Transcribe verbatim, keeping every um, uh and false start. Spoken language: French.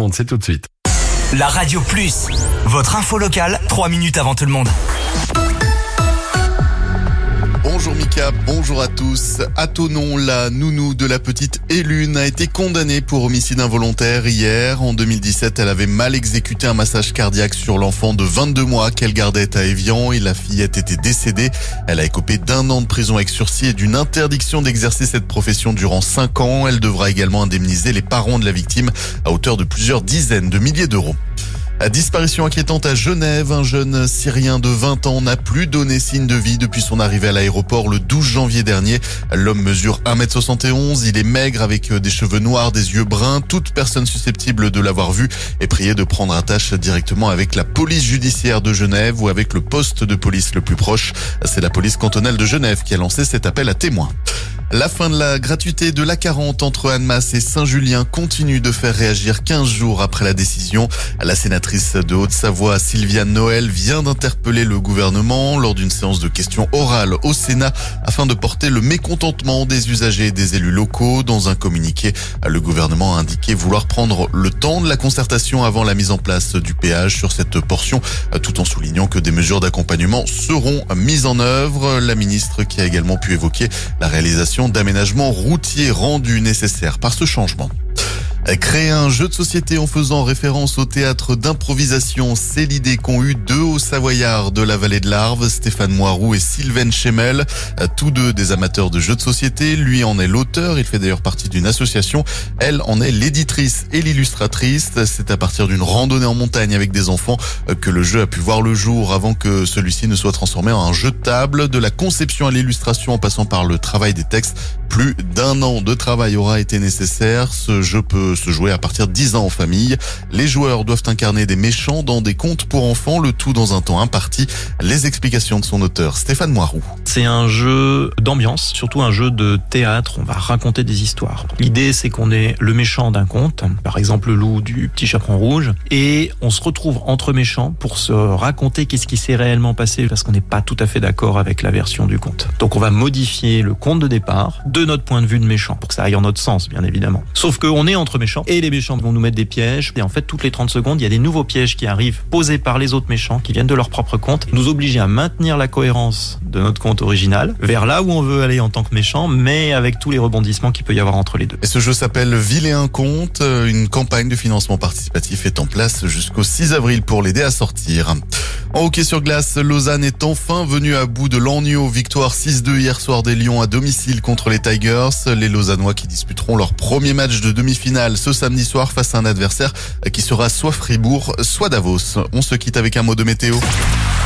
cinquante, c'est tout de suite. La Radio Plus, votre info locale, trois minutes avant tout le monde. Bonjour Mika, bonjour à tous. À Thonon, la nounou de la petite Élune a été condamnée pour homicide involontaire hier. En deux mille dix-sept, elle avait mal exécuté un massage cardiaque sur l'enfant de vingt-deux mois qu'elle gardait à Évian et la fillette était décédée. Elle a écopé d'un an de prison avec sursis et d'une interdiction d'exercer cette profession durant cinq ans. Elle devra également indemniser les parents de la victime à hauteur de plusieurs dizaines de milliers d'euros. Disparition inquiétante à Genève. Un jeune Syrien de vingt ans n'a plus donné signe de vie depuis son arrivée à l'aéroport le douze janvier dernier. L'homme mesure un mètre soixante et onze. Il est maigre avec des cheveux noirs, des yeux bruns. Toute personne susceptible de l'avoir vu est priée de prendre attache directement avec la police judiciaire de Genève ou avec le poste de police le plus proche. C'est la police cantonale de Genève qui a lancé cet appel à témoins. La fin de la gratuité de l'A quarante entre Annemasse et Saint-Julien continue de faire réagir quinze jours après la décision. La sénatrice de Haute-Savoie, Sylviane Noël, vient d'interpeller le gouvernement lors d'une séance de questions orales au Sénat afin de porter le mécontentement des usagers et des élus locaux. Dans un communiqué, le gouvernement a indiqué vouloir prendre le temps de la concertation avant la mise en place du péage sur cette portion, tout en soulignant que des mesures d'accompagnement seront mises en œuvre. La ministre qui a également pu évoquer la réalisation d'aménagements routiers rendus nécessaires par ce changement. Créer un jeu de société en faisant référence au théâtre d'improvisation, c'est l'idée qu'ont eu deux Hauts-Savoyards de la vallée de l'Arve, Stéphane Moiroux et Sylvain Chemel, tous deux des amateurs de jeux de société. Lui en est l'auteur, il fait d'ailleurs partie d'une association. Elle en est l'éditrice et l'illustratrice. C'est à partir d'une randonnée en montagne avec des enfants que le jeu a pu voir le jour avant que celui-ci ne soit transformé en un jeu de table. De la conception à l'illustration en passant par le travail des textes, plus d'un an de travail aura été nécessaire. Ce jeu peut se jouer à partir de dix ans en famille. Les joueurs doivent incarner des méchants dans des contes pour enfants, le tout dans un temps imparti. Les explications de son auteur, Stéphane Moiroux. C'est un jeu d'ambiance, surtout un jeu de théâtre. On va raconter des histoires. L'idée, c'est qu'on est le méchant d'un conte, par exemple le loup du Petit Chaperon Rouge, et on se retrouve entre méchants pour se raconter qu'est-ce qui s'est réellement passé, parce qu'on n'est pas tout à fait d'accord avec la version du conte. Donc on va modifier le conte de départ de notre point de vue de méchant, pour que ça aille en notre sens, bien évidemment. Sauf qu'on est entre méchants, et les méchants vont nous mettre des pièges, et en fait, toutes les trente secondes, il y a des nouveaux pièges qui arrivent, posés par les autres méchants, qui viennent de leur propre conte, nous obliger à maintenir la cohérence de notre conte original, vers là où on veut aller en tant que méchant, mais avec tous les rebondissements qu'il peut y avoir entre les deux. Et ce jeu s'appelle Vilain Conte. Une campagne de financement participatif est en place jusqu'au six avril pour l'aider à sortir. En hockey sur glace, Lausanne est enfin venue à bout de l'Agneau. Victoire six deux hier soir des Lions à domicile contre les Tigers. Les Lausannois qui disputeront leur premier match de demi-finale ce samedi soir face à un adversaire qui sera soit Fribourg, soit Davos. On se quitte avec un mot de météo.